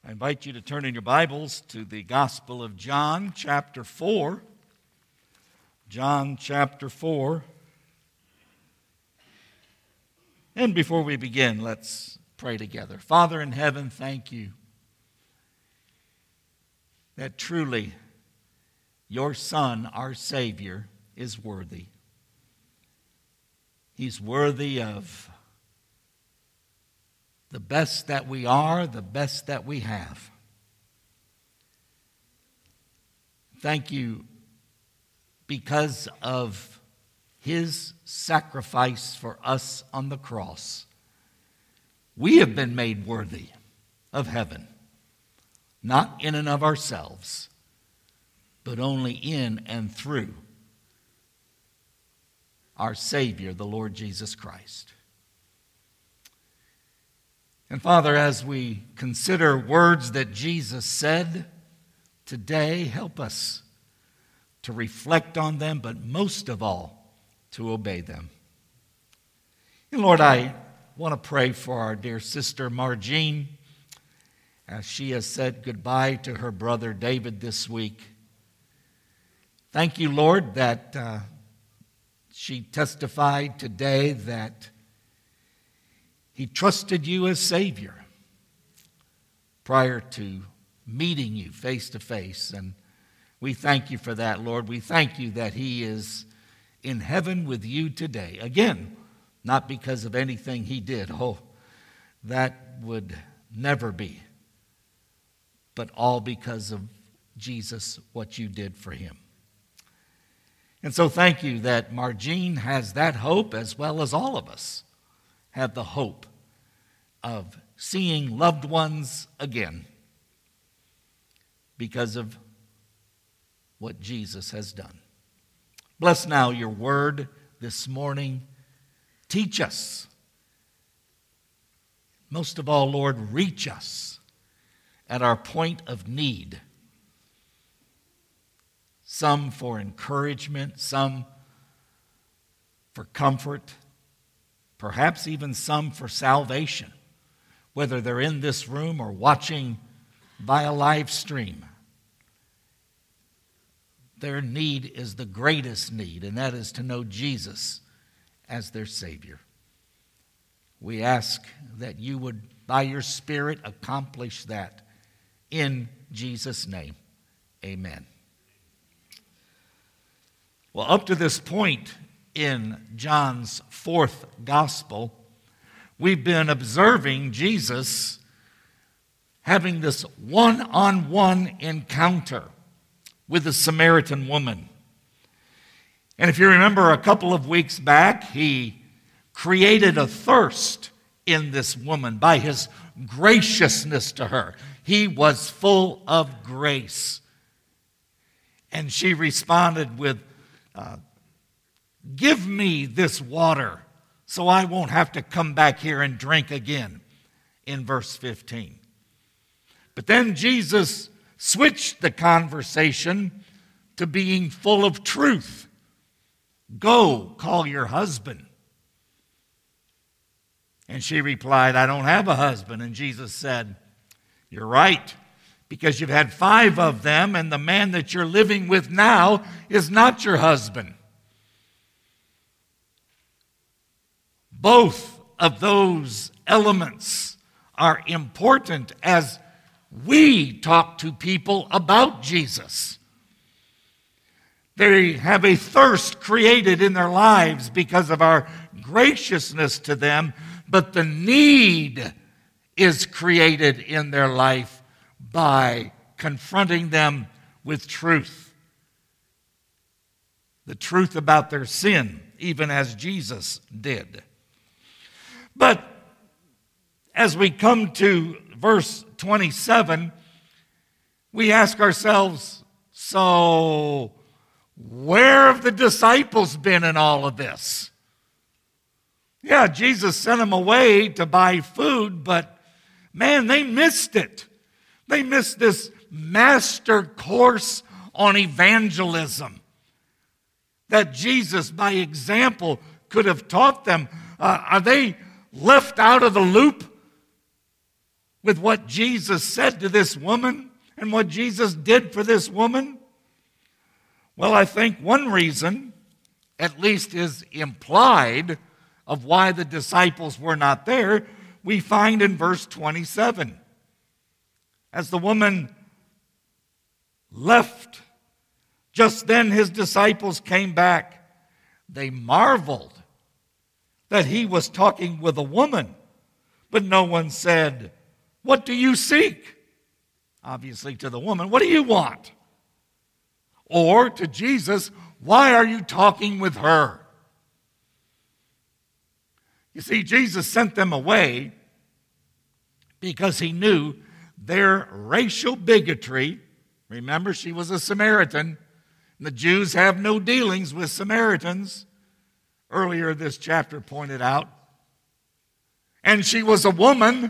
I invite you to turn in your Bibles to the Gospel of John, chapter 4. John, chapter 4. And before we begin, let's pray together. Father in heaven, thank you that truly your Son, our Savior, is worthy. He's worthy of the best that we are, the best that we have. Thank you because of his sacrifice for us on the cross. We have been made worthy of heaven, not in and of ourselves, but only in and through our Savior, the Lord Jesus Christ. And Father, as we consider words that Jesus said today, help us to reflect on them, but most of all, to obey them. And Lord, I want to pray for our dear sister Margene, as she has said goodbye to her brother David this week. Thank you, Lord, that she testified today that he trusted you as Savior prior to meeting you face to face. And we thank you for that, Lord. We thank you that he is in heaven with you today. Again, not because of anything he did. Oh, that would never be. But all because of Jesus, what you did for him. And so thank you that Margene has that hope, as well as all of us have the hope of seeing loved ones again because of what Jesus has done. Bless now your word this morning. Teach us. Most of all, Lord, reach us at our point of need. Some for encouragement, some for comfort, perhaps even some for salvation, whether they're in this room or watching via live stream. Their need is the greatest need, and that is to know Jesus as their Savior. We ask that you would, by your Spirit, accomplish that in Jesus' name. Amen. Well, up to this point in John's fourth gospel, we've been observing Jesus having this one-on-one encounter with the Samaritan woman. And if you remember a couple of weeks back, he created a thirst in this woman by his graciousness to her. He was full of grace. And she responded with, give me this water so I won't have to come back here and drink again, in verse 15. But then Jesus switched the conversation to being full of truth. Go, call your husband. And she replied, I don't have a husband. And Jesus said, you're right, because you've had 5 of them, and the man that you're living with now is not your husband. Both of those elements are important as we talk to people about Jesus. They have a thirst created in their lives because of our graciousness to them, but the need is created in their life by confronting them with truth. The truth about their sin, even as Jesus did. But as we come to verse 27, we ask ourselves, so where have the disciples been in all of this? Yeah, Jesus sent them away to buy food, but man, they missed it. They missed this master course on evangelism that Jesus, by example, could have taught them. Are they left out of the loop? with what Jesus said to this woman and what Jesus did for this woman? Well, I think one reason, at least is implied, of why the disciples were not there, we find in verse 27. As the woman left, just then his disciples came back. They marveled that he was talking with a woman, but no one said, "What do you seek?" Obviously to the woman, "What do you want?" Or to Jesus, "Why are you talking with her?" You see, Jesus sent them away because he knew their racial bigotry. Remember, she was a Samaritan. The Jews have no dealings with Samaritans. Earlier this chapter pointed out. And she was a woman.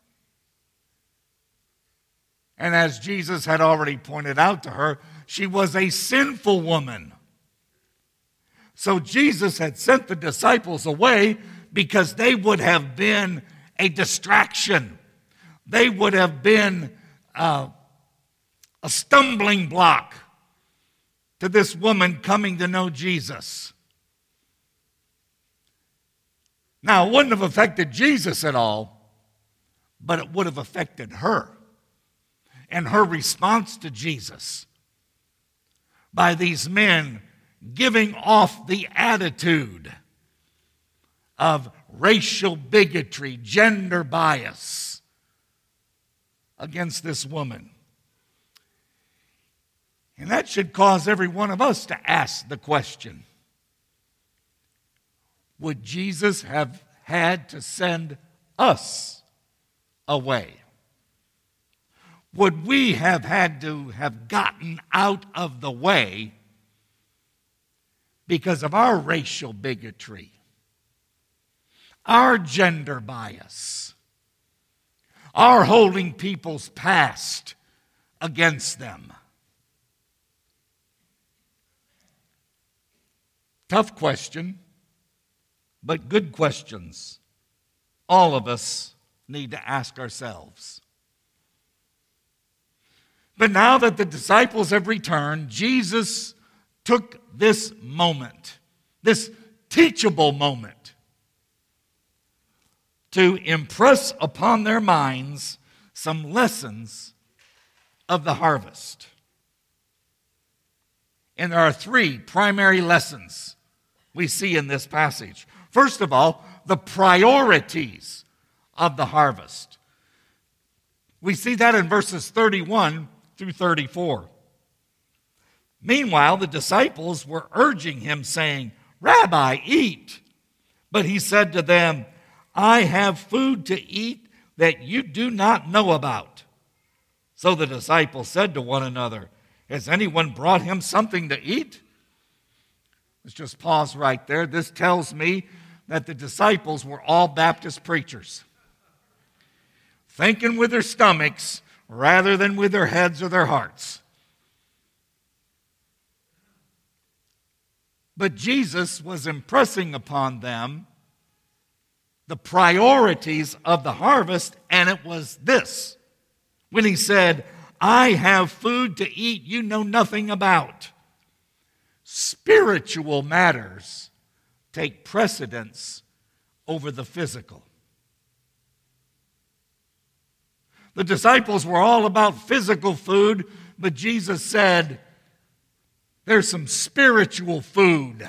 And as Jesus had already pointed out to her, she was a sinful woman. So Jesus had sent the disciples away because they would have been a distraction. They would have been a stumbling block to this woman coming to know Jesus. Now, it wouldn't have affected Jesus at all, but it would have affected her and her response to Jesus by these men giving off the attitude of racial bigotry, gender bias against this woman. And that should cause every one of us to ask the question, would Jesus have had to send us away? Would we have had to have gotten out of the way because of our racial bigotry, our gender bias, our holding people's past against them? Tough question, but good questions all of us need to ask ourselves. But now that the disciples have returned, Jesus took this moment, this teachable moment, to impress upon their minds some lessons of the harvest. And there are three primary lessons we see in this passage. First of all, the priorities of the harvest. We see that in verses 31 through 34. Meanwhile, the disciples were urging him, saying, "Rabbi, eat." But he said to them, "I have food to eat that you do not know about." So the disciples said to one another, "Has anyone brought him something to eat?" Let's just pause right there. This tells me that the disciples were all Baptist preachers, thinking with their stomachs rather than with their heads or their hearts. But Jesus was impressing upon them the priorities of the harvest, and it was this. When he said, "I have food to eat you know nothing about." Spiritual matters take precedence over the physical. The disciples were all about physical food, but Jesus said, there's some spiritual food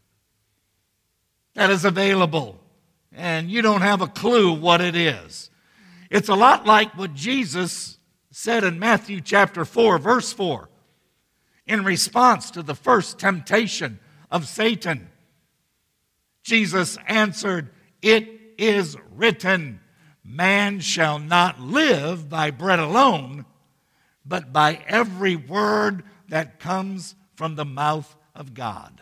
that is available, and you don't have a clue what it is. It's a lot like what Jesus said in Matthew chapter 4, verse 4, in response to the first temptation of Satan. Jesus answered, "It is written, man shall not live by bread alone, but by every word that comes from the mouth of God."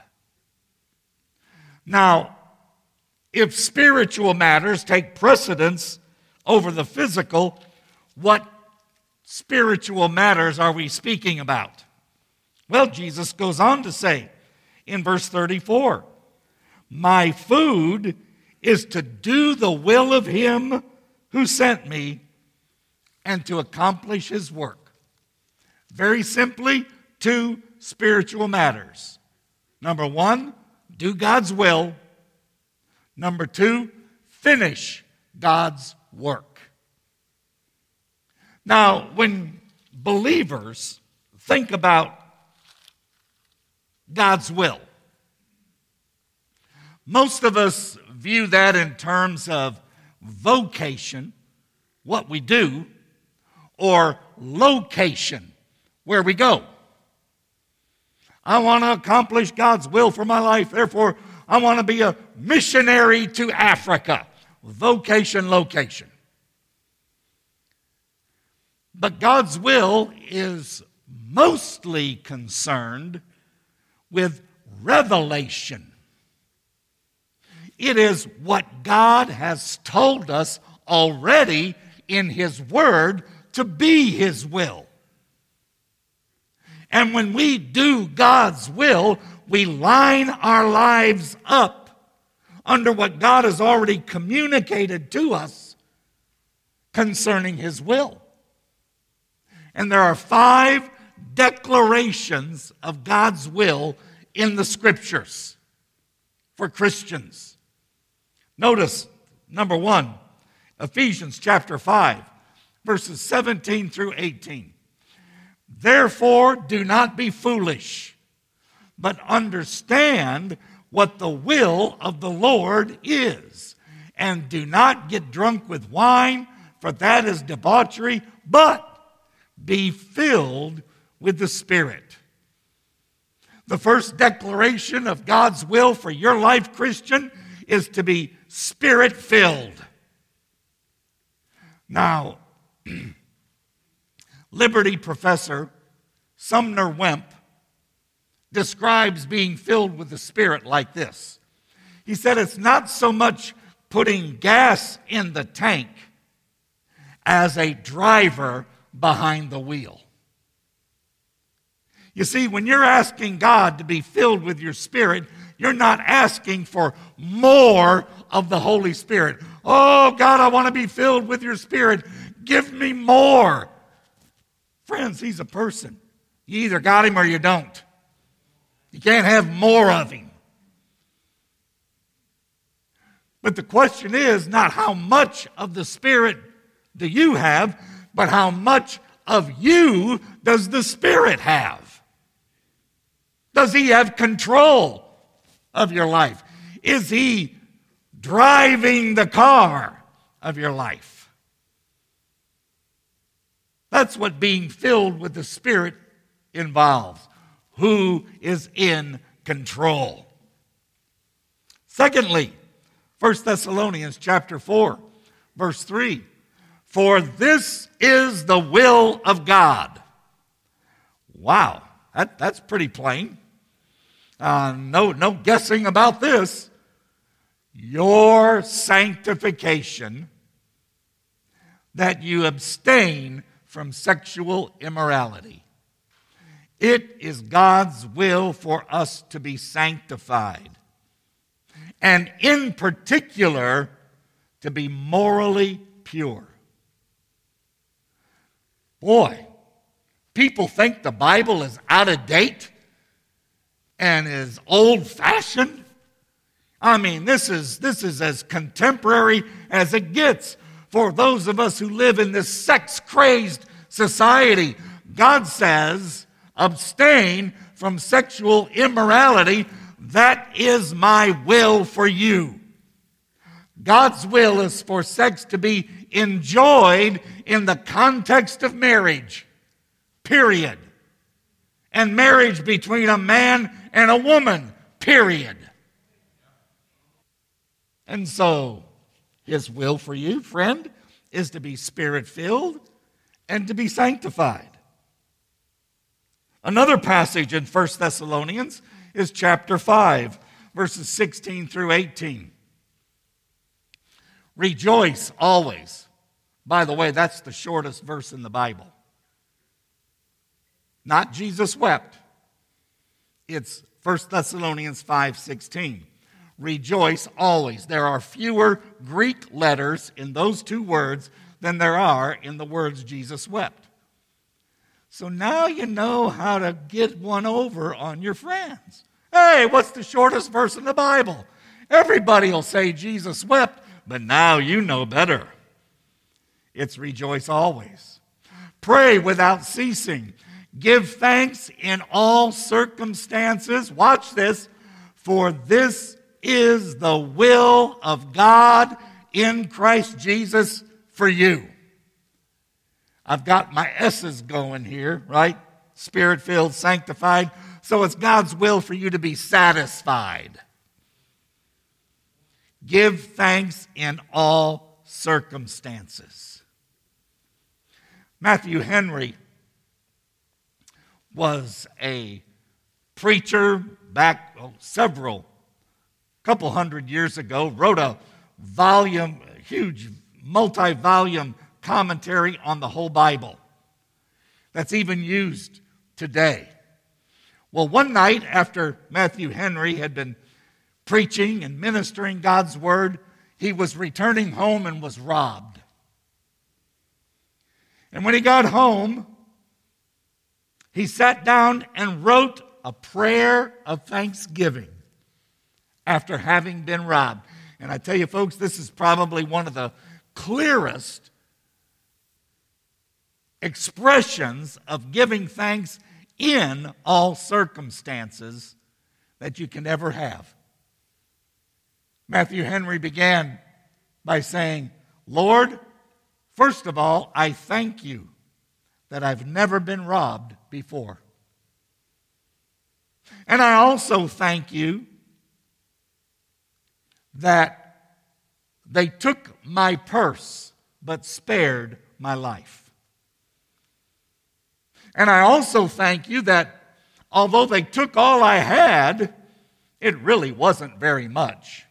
Now, if spiritual matters take precedence over the physical, what spiritual matters are we speaking about? Well, Jesus goes on to say in verse 34, "My food is to do the will of him who sent me and to accomplish his work. Very simply, two spiritual matters. Number one, do God's will. Number two, finish God's work. Now, when believers think about God's will, most of us view that in terms of vocation, what we do, or location, where we go. I want to accomplish God's will for my life, therefore I want to be a missionary to Africa. Vocation, location. But God's will is mostly concerned with revelation. It is what God has told us already in His Word to be His will. And when we do God's will, we line our lives up under what God has already communicated to us concerning His will. And there are 5 declarations of God's will in the Scriptures for Christians. Notice, number 1, Ephesians chapter 5, verses 17 through 18. Therefore, do not be foolish, but understand what the will of the Lord is. And do not get drunk with wine, for that is debauchery, but be filled with the Spirit. The first declaration of God's will for your life, Christian, is to be Spirit-filled. Now, Liberty professor Sumner Wemp describes being filled with the Spirit like this. He said it's not so much putting gas in the tank as a driver behind the wheel. You see, when you're asking God to be filled with your Spirit, you're not asking for more of the Holy Spirit. Oh, God, I want to be filled with your Spirit. Give me more. Friends, He's a person. You either got Him or you don't. You can't have more of Him. But the question is not how much of the Spirit do you have, but how much of you does the Spirit have? Does He have control of your life? Is He driving the car of your life? That's what being filled with the Spirit involves. Who is in control? Secondly, 1 Thessalonians chapter 4, verse 3. For this is the will of God. Wow, that's pretty plain. No guessing about this. Your sanctification, that you abstain from sexual immorality. It is God's will for us to be sanctified. And in particular, to be morally pure. Boy, people think the Bible is out of date and is old-fashioned. I mean, this is as contemporary as it gets for those of us who live in this sex-crazed society. God says, abstain from sexual immorality. That is my will for you. God's will is for sex to be enjoyed in the context of marriage, period. And marriage between a man and a woman, period. And so, His will for you, friend, is to be Spirit-filled and to be sanctified. Another passage in 1 Thessalonians is chapter 5, verses 16 through 18. Rejoice always. By the way, that's the shortest verse in the Bible. Not Jesus wept. It's 1 Thessalonians 5:16. Rejoice always. There are fewer Greek letters in those two words than there are in the words Jesus wept. So now you know how to get one over on your friends. Hey, what's the shortest verse in the Bible? Everybody will say Jesus wept, but now you know better. It's rejoice always. Pray without ceasing. Give thanks in all circumstances. Watch this. For this is the will of God in Christ Jesus for you. I've got my S's going here, right? Spirit-filled, sanctified. So it's God's will for you to be satisfied. Give thanks in all circumstances. Matthew Henry was a preacher back couple hundred years ago, wrote a huge multi-volume commentary on the whole Bible that's even used today. Well, one night after Matthew Henry had been preaching and ministering God's word, he was returning home and was robbed. And when he got home, he sat down and wrote a prayer of thanksgiving after having been robbed. And I tell you, folks, this is probably one of the clearest expressions of giving thanks in all circumstances that you can ever have. Matthew Henry began by saying, Lord, first of all, I thank you that I've never been robbed before. And I also thank you that they took my purse but spared my life. And I also thank you that although they took all I had, it really wasn't very much.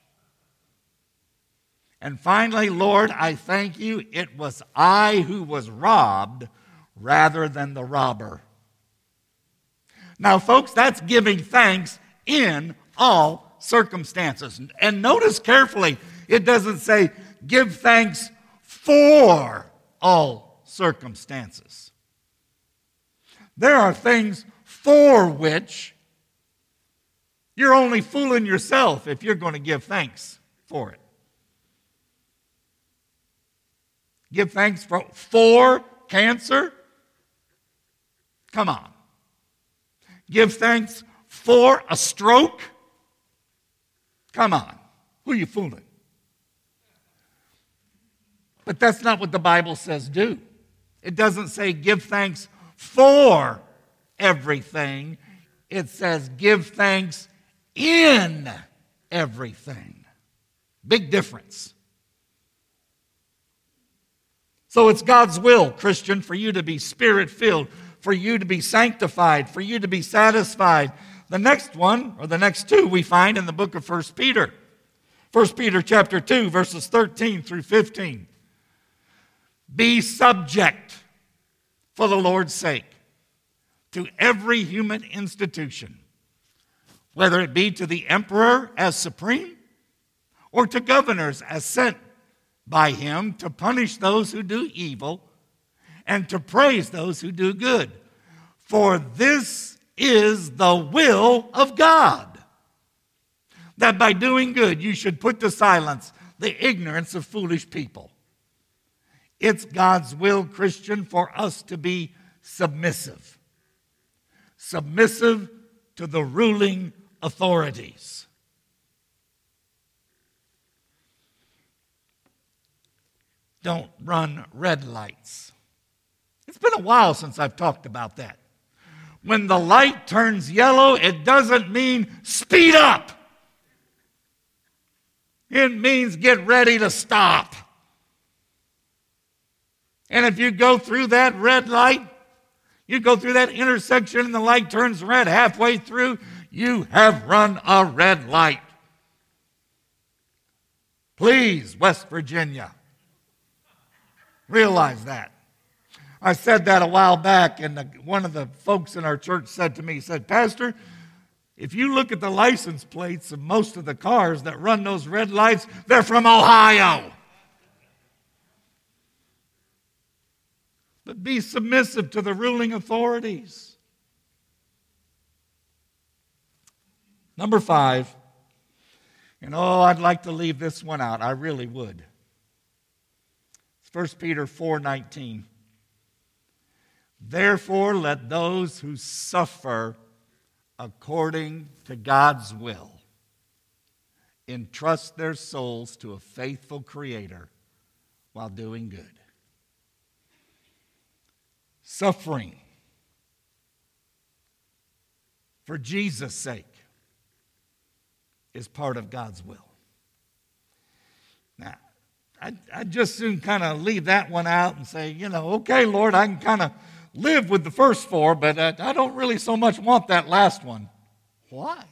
And finally, Lord, I thank you it was I who was robbed rather than the robber. Now, folks, that's giving thanks in all circumstances. And notice carefully, it doesn't say give thanks for all circumstances. There are things for which you're only fooling yourself if you're going to give thanks for it. Give thanks for cancer? Come on. Give thanks for a stroke? Come on. Who are you fooling? But that's not what the Bible says do. It doesn't say give thanks for everything. It says give thanks in everything. Big difference. So it's God's will, Christian, for you to be Spirit-filled, for you to be sanctified, for you to be satisfied. The next one, or the next two, we find in the book of 1 Peter. 1 Peter chapter 2, verses 13 through 15. Be subject, for the Lord's sake, to every human institution, whether it be to the emperor as supreme, or to governors as sent by him to punish those who do evil and to praise those who do good. For this is the will of God, that by doing good you should put to silence the ignorance of foolish people. It's God's will, Christian, for us to be submissive. Submissive to the ruling authorities. Don't run red lights. It's been a while since I've talked about that. When the light turns yellow, it doesn't mean speed up. It means get ready to stop. And if you go through that red light, you go through that intersection and the light turns red halfway through, you have run a red light. Please, West Virginia, realize that. I said that a while back, and one of the folks in our church said to me, he said, Pastor, if you look at the license plates of most of the cars that run those red lights, they're from Ohio. but be submissive to the ruling authorities. Number 5, and I'd like to leave this one out. I really would. It's 1 Peter 4:19. Therefore, let those who suffer according to God's will entrust their souls to a faithful Creator while doing good. Suffering for Jesus' sake is part of God's will. Now, I'd just soon kind of leave that one out and say, okay, Lord, I can kind of live with the first 4, but I don't really so much want that last one. Why?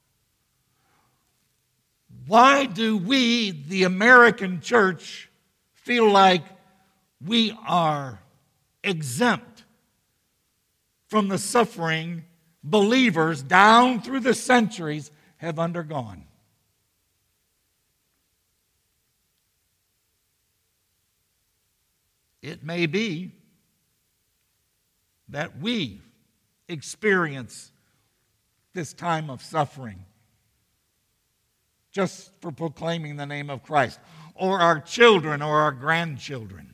Why do we, the American church, feel like we are exempt from the suffering believers down through the centuries have undergone? It may be that we experience this time of suffering just for proclaiming the name of Christ, or our children or our grandchildren.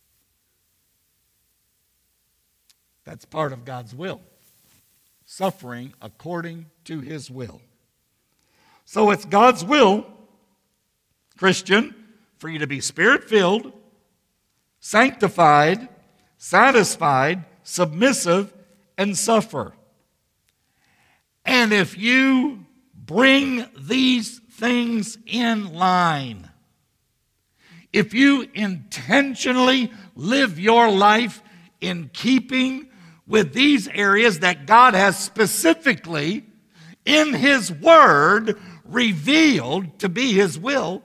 That's part of God's will. Suffering according to His will. So it's God's will, Christian, for you to be Spirit-filled, sanctified, satisfied, submissive, and suffer. And if you bring these things in line, if you intentionally live your life in keeping with these areas that God has specifically in His Word revealed to be His will,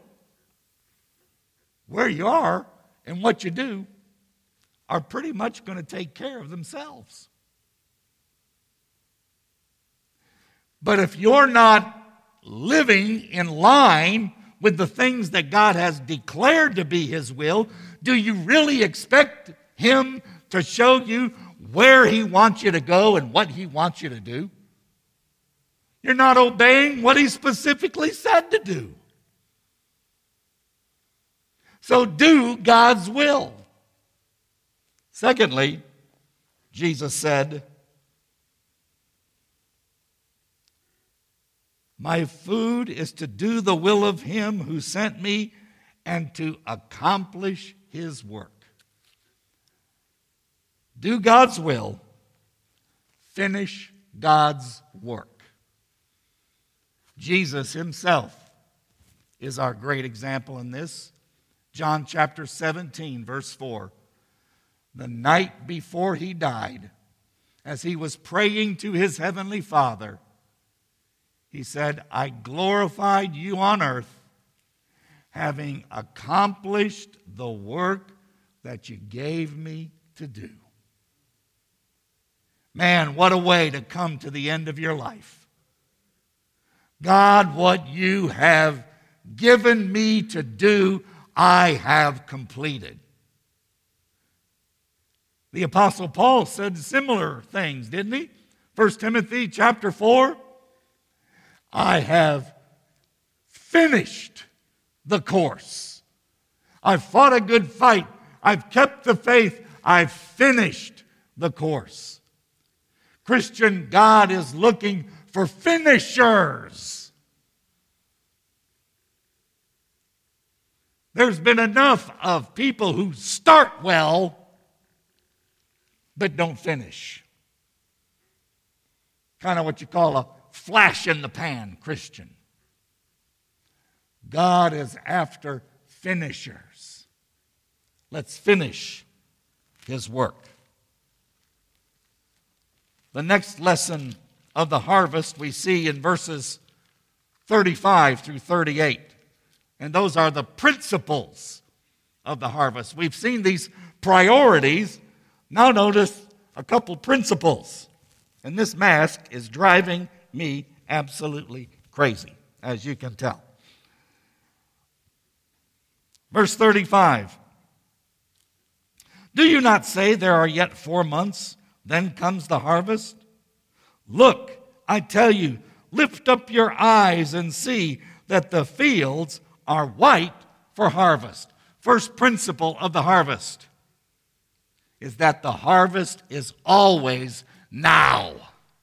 where you are and what you do are pretty much going to take care of themselves. But if you're not living in line with the things that God has declared to be His will, do you really expect Him to show you where He wants you to go and what He wants you to do? You're not obeying what He specifically said to do. So do God's will. Secondly, Jesus said, my food is to do the will of Him who sent me and to accomplish His work. Do God's will, finish God's work. Jesus Himself is our great example in this. John chapter 17, verse 4. The night before He died, as He was praying to His heavenly Father, He said, I glorified you on earth, having accomplished the work that you gave me to do. Man, what a way to come to the end of your life. God, what you have given me to do, I have completed. The Apostle Paul said similar things, didn't he? 1 Timothy chapter 4. I have finished the course. I've fought a good fight. I've kept the faith. I've finished the course. Christian, God is looking for finishers. There's been enough of people who start well but don't finish. Kind of what you call a flash in the pan Christian. God is after finishers. Let's finish His work. The next lesson of the harvest we see in verses 35 through 38. And those are the principles of the harvest. We've seen these priorities. Now notice a couple principles. And this mask is driving me absolutely crazy, as you can tell. Verse 35. Do you not say there are yet 4 months, then comes the harvest? Look, I tell you, lift up your eyes and see that the fields are white for harvest. First principle of the harvest is that the harvest is always now.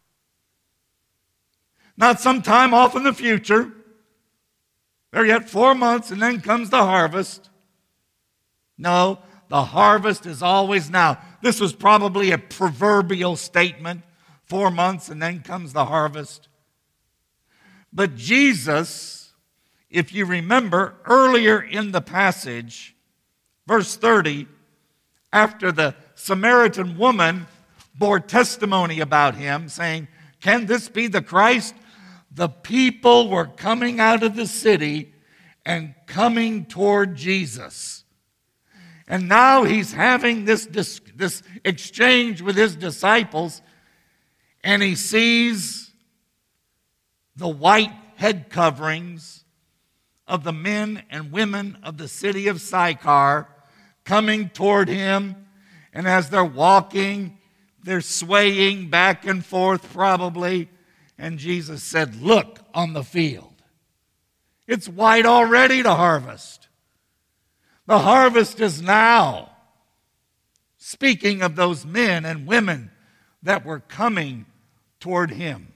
Not sometime off in the future. There are yet 4 months and then comes the harvest. No, the harvest is always now. This was probably a proverbial statement. 4 months and then comes the harvest. But Jesus, if you remember earlier in the passage, verse 30, after the Samaritan woman bore testimony about him, saying, "Can this be the Christ?" The people were coming out of the city and coming toward Jesus. And now he's having this exchange with his disciples, and he sees the white head coverings of the men and women of the city of Sychar coming toward him. And as they're walking, they're swaying back and forth probably. And Jesus said, "Look on the field. It's white already to harvest. The harvest is now." Speaking of those men and women that were coming toward him.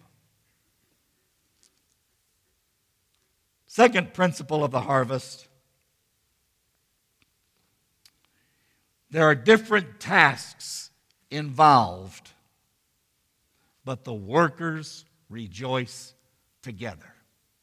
Second principle of the harvest. There are different tasks involved, but the workers rejoice together.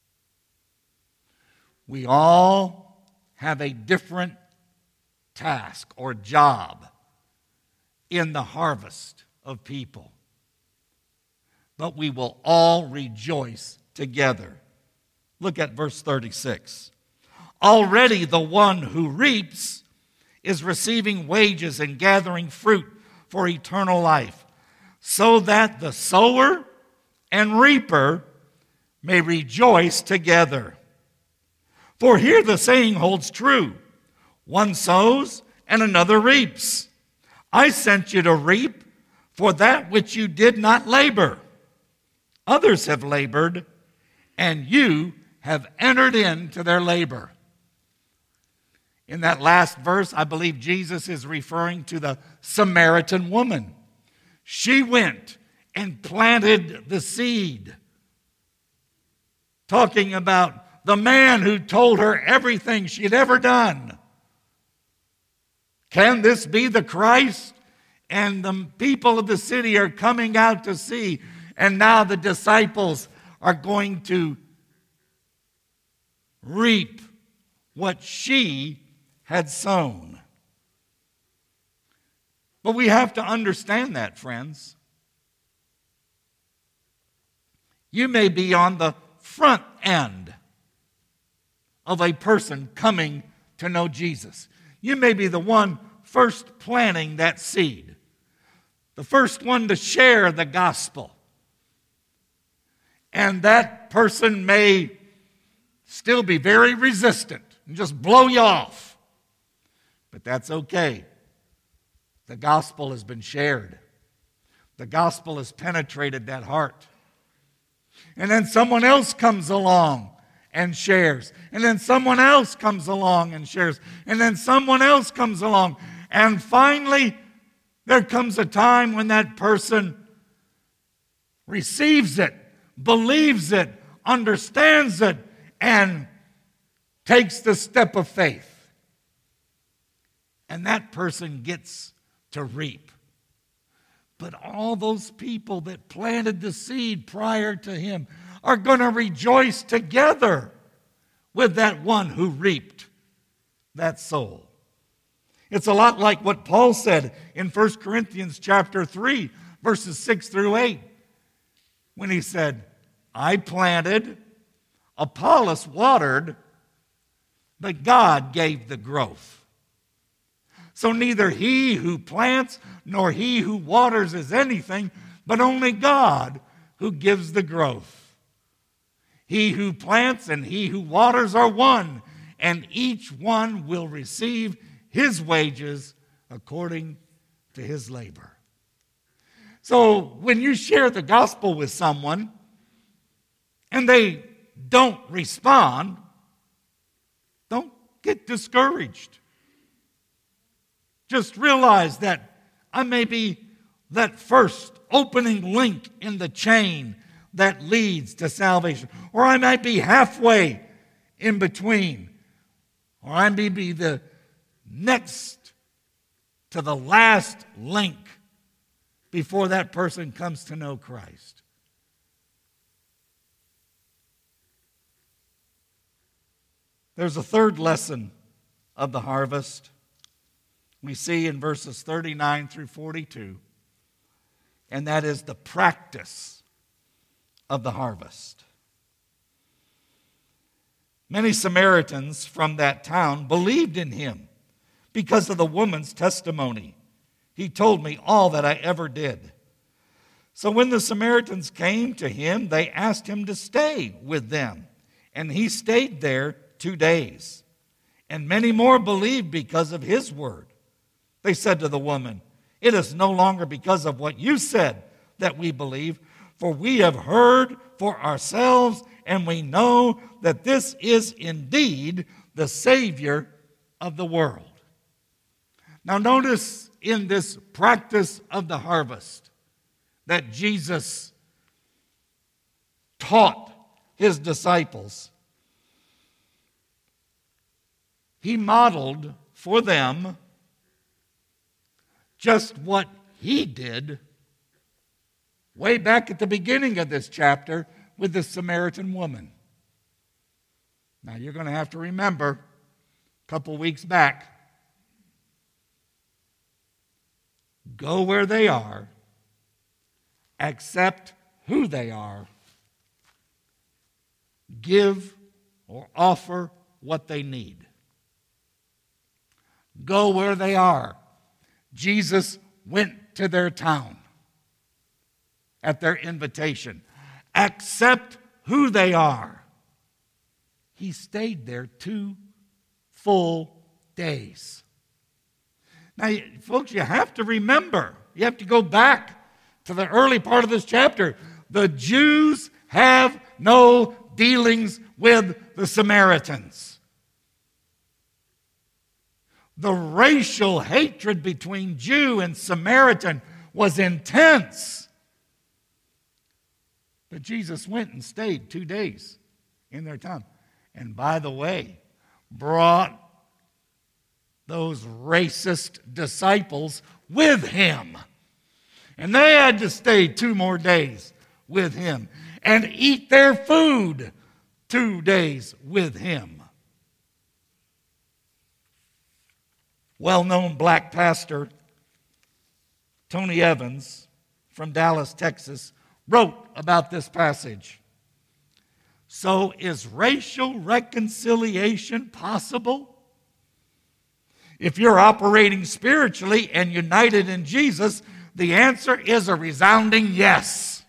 We all have a different task or job in the harvest of people, but we will all rejoice together. Look at verse 36. Already the one who reaps is receiving wages and gathering fruit for eternal life, so that the sower and reaper may rejoice together. For here the saying holds true: one sows and another reaps. I sent you to reap for that which you did not labor. Others have labored, and you have entered into their labor. In that last verse, I believe Jesus is referring to the Samaritan woman. She went and planted the seed, talking about the man who told her everything she'd ever done. Can this be the Christ? And the people of the city are coming out to see, and now the disciples are going to reap what she had sown. But we have to understand that, friends. You may be on the front end of a person coming to know Jesus. You may be the one first planting that seed, the first one to share the gospel. And that person may still be very resistant and just blow you off. But that's okay. The gospel has been shared. The gospel has penetrated that heart. And then someone else comes along and shares. And then someone else comes along and shares. And then someone else comes along. And finally, there comes a time when that person receives it, believes it, understands it, and takes the step of faith. And that person gets to reap. But all those people that planted the seed prior to him are going to rejoice together with that one who reaped that soul. It's a lot like what Paul said in 1 Corinthians chapter 3, verses 6 through 8, when he said, I planted, Apollos watered, but God gave the growth. So neither he who plants nor he who waters is anything, but only God who gives the growth. He who plants and he who waters are one, and each one will receive his wages according to his labor. So when you share the gospel with someone and they don't respond, don't get discouraged. Just realize that I may be that first opening link in the chain that leads to salvation. Or I might be halfway in between. Or I may be the next to the last link before that person comes to know Christ. There's a third lesson of the harvest. We see in verses 39 through 42, and that is the practice of the harvest. Many Samaritans from that town believed in him because of the woman's testimony. He told me all that I ever did. So when the Samaritans came to him, they asked him to stay with them, and he stayed there 2 days. And many more believed because of his word. They said to the woman, "It is no longer because of what you said that we believe, for we have heard for ourselves, and we know that this is indeed the Savior of the world." Now notice in this practice of the harvest that Jesus taught his disciples. He modeled for them just what he did way back at the beginning of this chapter with the Samaritan woman. Now you're going to have to remember a couple weeks back, go where they are, accept who they are, give or offer what they need. Go where they are. Jesus went to their town at their invitation. Accept who they are. He stayed there 2 full days. Now, folks, you have to remember, you have to go back to the early part of this chapter. The Jews have no dealings with the Samaritans. The racial hatred between Jew and Samaritan was intense. But Jesus went and stayed 2 days in their town. And by the way, brought those racist disciples with him. And they had to stay 2 more days with him and eat their food 2 days with him. Well-known black pastor Tony Evans from Dallas, Texas, wrote about this passage. So is racial reconciliation possible? If you're operating spiritually and united in Jesus, the answer is a resounding yes.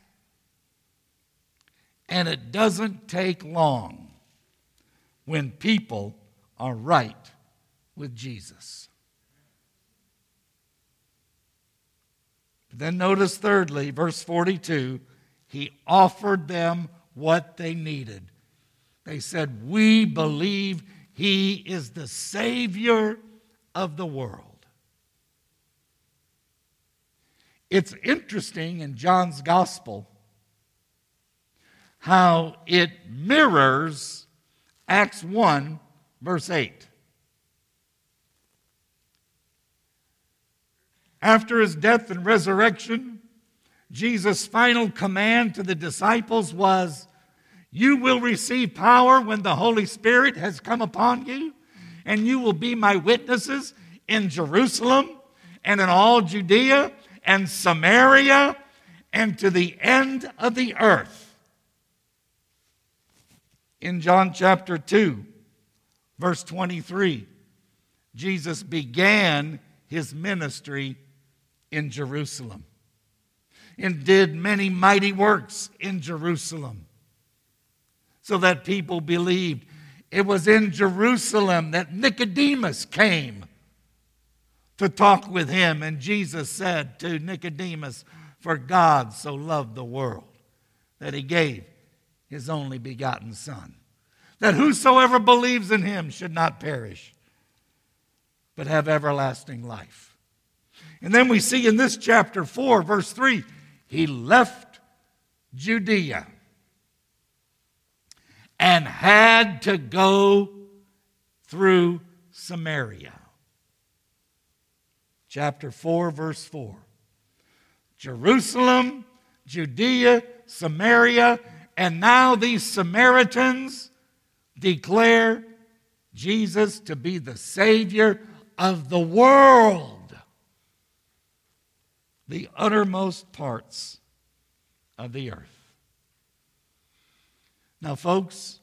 And it doesn't take long when people are right with Jesus. Then notice thirdly, verse 42, he offered them what they needed. They said, "We believe he is the Savior of the world." It's interesting in John's Gospel how it mirrors Acts 1, verse 8. After his death and resurrection, Jesus' final command to the disciples was, "You will receive power when the Holy Spirit has come upon you, and you will be my witnesses in Jerusalem and in all Judea and Samaria and to the end of the earth." In John chapter 2, verse 23, Jesus began his ministry in Jerusalem and did many mighty works in Jerusalem so that people believed. It was in Jerusalem that Nicodemus came to talk with him. And Jesus said to Nicodemus, "For God so loved the world that he gave his only begotten Son, that whosoever believes in him should not perish, but have everlasting life." And then we see in this chapter 4, verse 3, he left Judea and had to go through Samaria. Chapter 4, verse 4. Jerusalem, Judea, Samaria, and now these Samaritans declare Jesus to be the Savior of the world, the uttermost parts of the earth. Now, folks,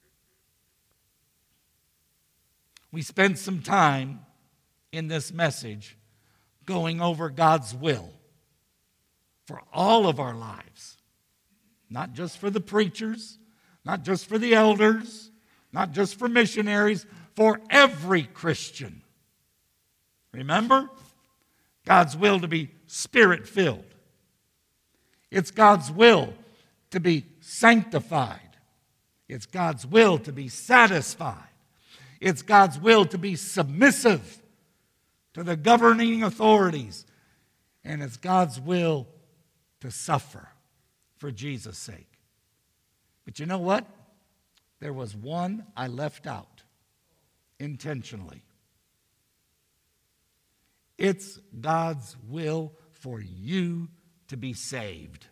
we spent some time in this message going over God's will for all of our lives, not just for the preachers, not just for the elders, not just for missionaries, for every Christian. Remember? God's will to be Spirit-filled. It's God's will to be sanctified. It's God's will to be satisfied. It's God's will to be submissive to the governing authorities. And it's God's will to suffer for Jesus' sake. But you know what? There was one I left out intentionally. It's God's will for you to be saved.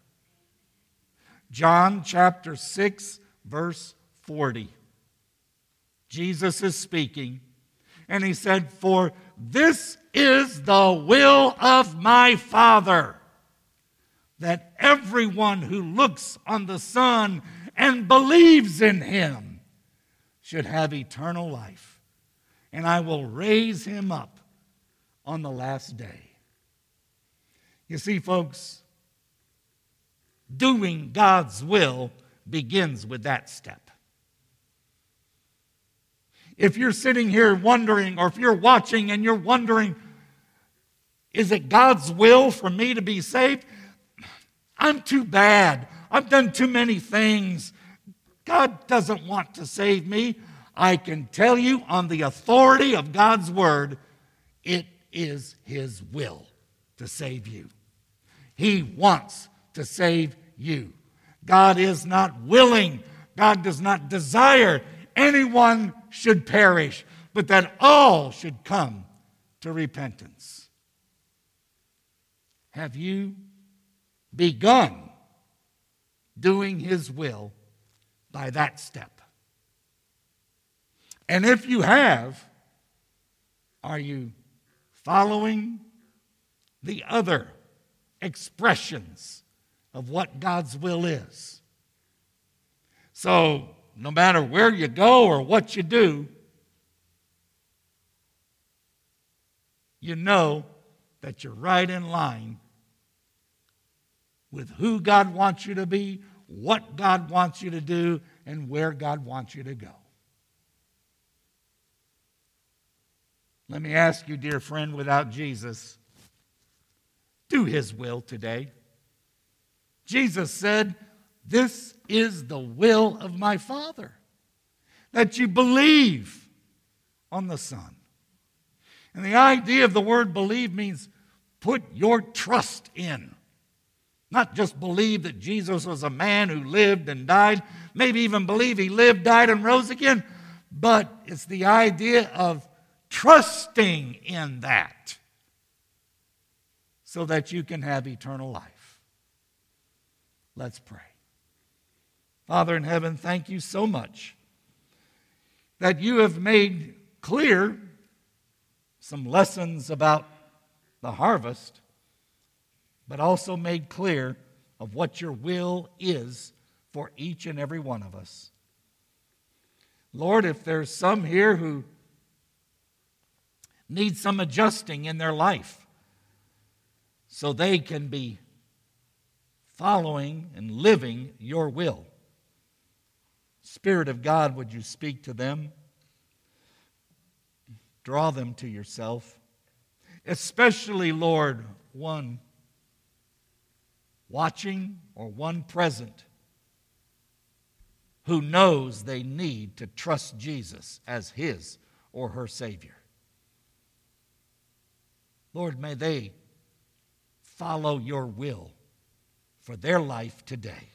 John chapter 6, verse 40. Jesus is speaking, and he said, "For this is the will of my Father, that everyone who looks on the Son and believes in him should have eternal life, and I will raise him up on the last day." You see, folks, doing God's will begins with that step. If you're sitting here wondering, or if you're watching and you're wondering, is it God's will for me to be saved? I'm too bad. I've done too many things. God doesn't want to save me. I can tell you on the authority of God's word, it is his will to save you. He wants to save you. God is not willing, God does not desire anyone should perish, but that all should come to repentance. Have you begun doing his will by that step? And if you have, are you following the other expressions of what God's will is? So, no matter where you go or what you do, you know that you're right in line with who God wants you to be, what God wants you to do, and where God wants you to go. Let me ask you, dear friend, without Jesus, do his will today. Jesus said, "This is the will of my Father, that you believe on the Son." And the idea of the word believe means put your trust in. Not just believe that Jesus was a man who lived and died, maybe even believe he lived, died, and rose again, but it's the idea of trusting in that so that you can have eternal life. Let's pray. Father in heaven, thank you so much that you have made clear some lessons about the harvest, but also made clear of what your will is for each and every one of us. Lord, if there's some here who need some adjusting in their life so they can be following and living your will, Spirit of God, would you speak to them? Draw them to yourself. especially, Lord, one watching or one present who knows they need to trust Jesus as his or her Savior. Lord, may they follow your will for their life today.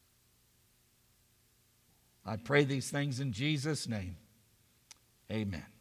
I pray these things in Jesus' name. Amen.